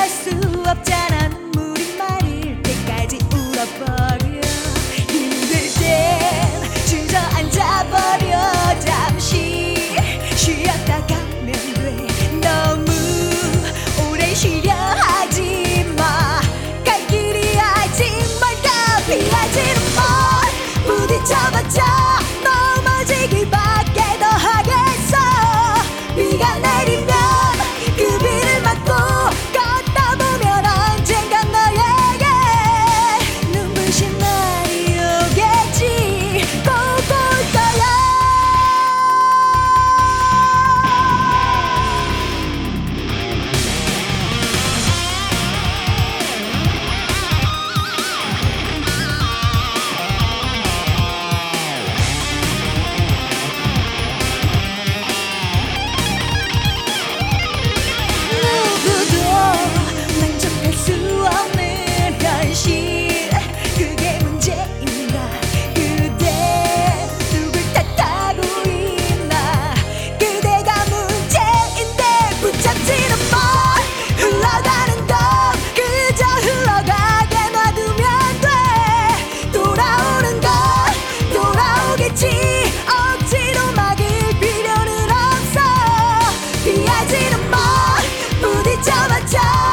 할 수 없잖아. 눈물이 마를 때까지 울어버려. 힘들 땐 주저앉아버려. 잠시 쉬었다 가면 돼. 너무 오래 쉬려 하지 마. 갈 길이 아직 멀다. 피하지는 마. 부딪혀봤자 넘어지기밖에 더 하겠어. 비가 내리면 그 비를 맞고 걷다 보면 언젠간 너에게 눈부신 날이 오겠지. 꼭 올 거야. 누구도 만족할 수 없는 현실, 그게 문제인가. 그대 누굴 탓하고 있나. 그대가 문제인데 붙잡지는 마. 흘러가는 건 그저 흘러가게 놔두면 돼. 돌아오는 건 돌아오겠지. 억지로 막을 필요는 없어. 피하지는 마. 부딪혀봤자